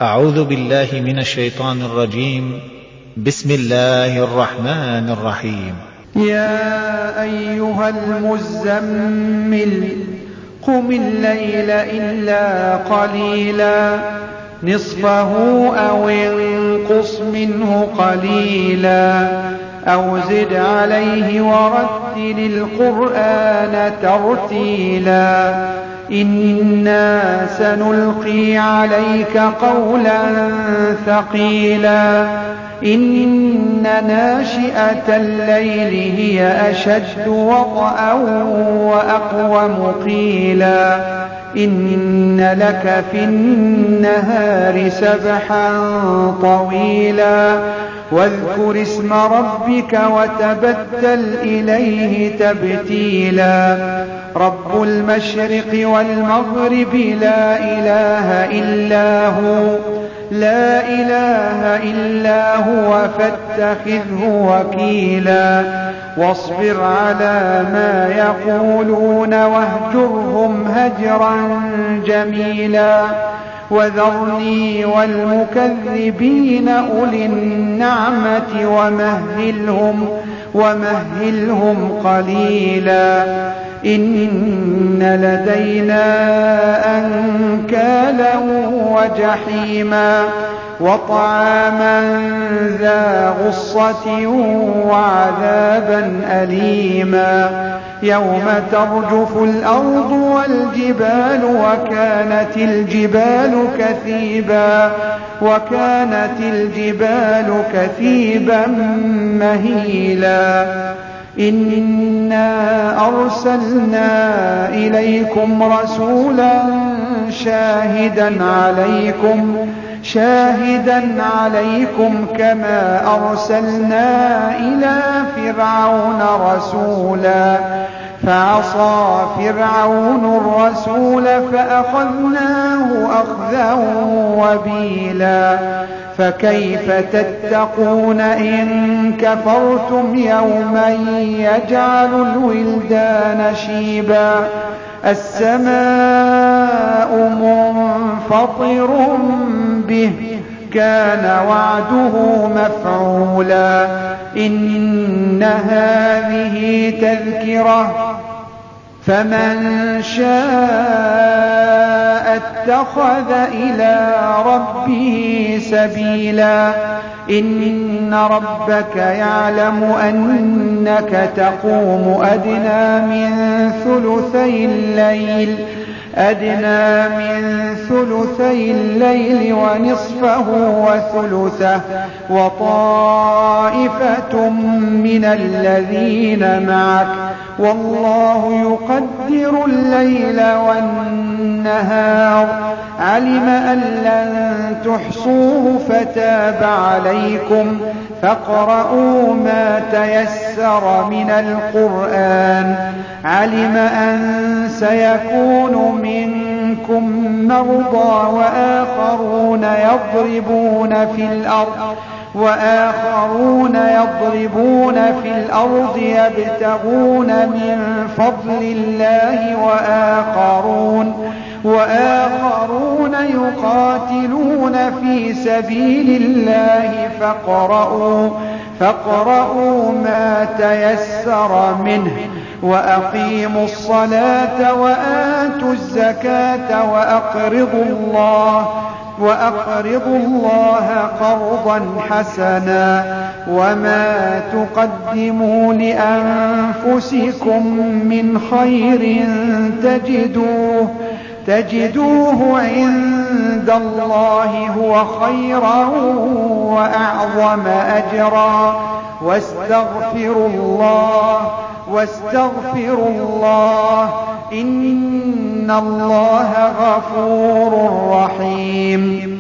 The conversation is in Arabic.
أعوذ بالله من الشيطان الرجيم. بسم الله الرحمن الرحيم. يا أيها المزمل قم الليل إلا قليلا نصفه أو انقص منه قليلا أو زد عليه ورتل القرآن ترتيلا إنا سنلقي عليك قولا ثقيلا إن ناشئة الليل هي أشد وطئا وأقوم قيلا إن لك في النهار سبحا طويلا واذكر اسم ربك وتبتل إليه تبتيلا رب المشرق والمغرب لا إله إلا هو فاتخذه وكيلا واصبر على ما يقولون واهجرهم هجرا جميلا وذرني والمكذبين أولي النعمة ومهلهم قليلا إن لدينا أنكالا وجحيما وطعاما ذا غصة وعذابا أليما يوم ترجف الأرض والجبال وكانت الجبال كثيبا مهيلا إنا أرسلنا إليكم رسولا شاهدا عليكم كما أرسلنا إلى فرعون رسولا فعصى فرعون الرسول فأخذناه أخذا وبيلا فكيف تتقون إن كفرتم يوما يجعل الولدان شيبا السماء منفطر به كان وعده مفعولا إن هذه تذكرة فمن شاء اتخذ إلى ربه سبيلا إن ربك يعلم أنك تقوم أدنى من ثلثي الليل ونصفه وثلثه وطائفة من الذين معك والله يقدر الليل والنهار علم أن لن تحصوه فتاب عليكم فاقرؤوا ما تيسر من القرآن علم أن سيكون منكم مرضى وآخرون يضربون في الأرض يبتغون من فضل الله وآخرون يقاتلون في سبيل الله فاقرؤوا ما تيسر منه وأقيموا الصلاة وآتوا الزكاة وأقرضوا الله قرضا حسنا وما تقدموا لأنفسكم من خير تجدوه عند الله هو خيرا وأعظم أجرا واستغفروا الله إن الله غفور رحيم